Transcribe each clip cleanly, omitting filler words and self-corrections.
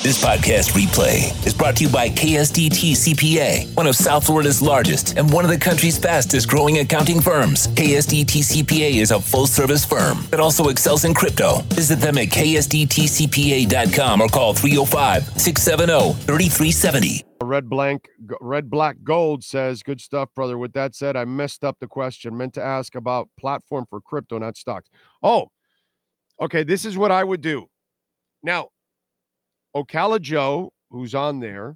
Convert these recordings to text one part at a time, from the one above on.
This podcast replay is brought to you by KSDT CPA, one of South Florida's largest and one of the country's fastest growing accounting firms. KSDT CPA is a full-service firm that also excels in crypto. Visit them at ksdtcpa.com or call 305-670-3370. Red Black Gold says, good stuff, brother. With that said, I messed up the question. Meant to ask about platform for crypto, not stocks. Oh, okay. This is what I would do. Now, Ocala Joe, who's on there,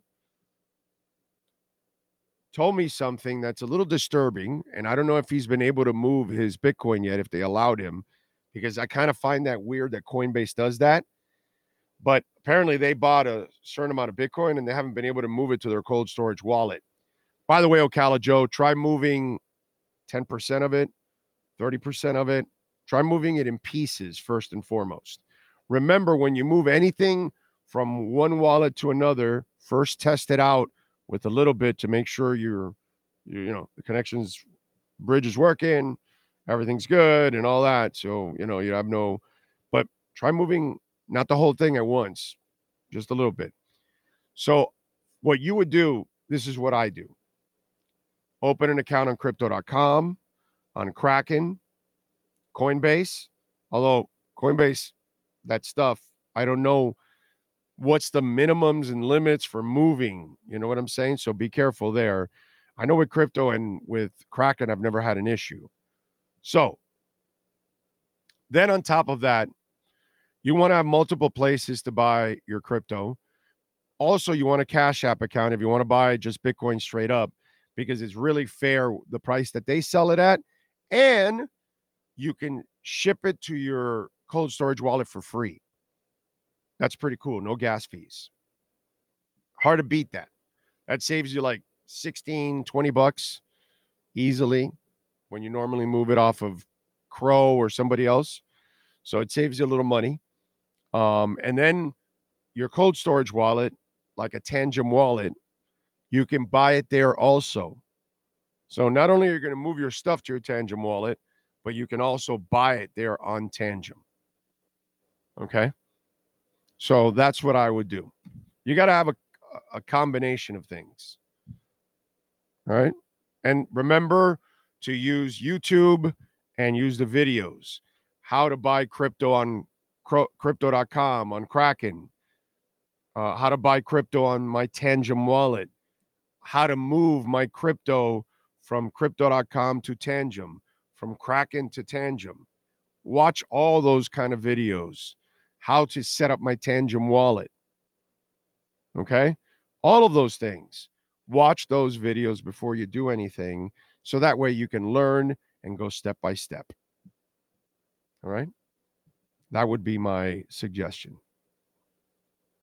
told me something that's a little disturbing, and I don't know if he's been able to move his Bitcoin yet, if they allowed him, because I kind of find that weird that Coinbase does that. But apparently they bought a certain amount of Bitcoin, and they haven't been able to move it to their cold storage wallet. By the way, Ocala Joe, try moving 10% of it, 30% of it. Try moving it in pieces first and foremost. Remember, when you move anything from one wallet to another, first test it out with a little bit to make sure the connections bridge is working, everything's good and all that. So, you have but try moving, not the whole thing at once, just a little bit. So what you would do, this is what I do. Open an account on crypto.com, on Kraken, Coinbase. Although Coinbase, that stuff, I don't know what's the minimums and limits for moving. You know what I'm saying? So be careful there. I know with crypto and with Kraken, I've never had an issue. So then on top of that, you want to have multiple places to buy your crypto. Also, you want a Cash App account if you want to buy just Bitcoin straight up, because it's really fair, the price that they sell it at. And you can ship it to your cold storage wallet for free. That's pretty cool. No gas fees. Hard to beat that. That saves you like $16-20 easily when you normally move it off of Crow or somebody else. So it saves you a little money. And then your cold storage wallet, like a Tangem wallet, you can buy it there also. So not only are you going to move your stuff to your Tangem wallet, but you can also buy it there on Tangem. Okay? So that's what I would do. You got to have a combination of things. All right? And remember to use YouTube and use the videos. How to buy crypto on crypto.com, on Kraken. How to buy crypto on my Tangem wallet. How to move my crypto from crypto.com to Tangem, from Kraken to Tangem. Watch all those kind of videos. How to set up my Tangem wallet. Okay? All of those things. Watch those videos before you do anything, so that way you can learn and go step by step. All right? That would be my suggestion.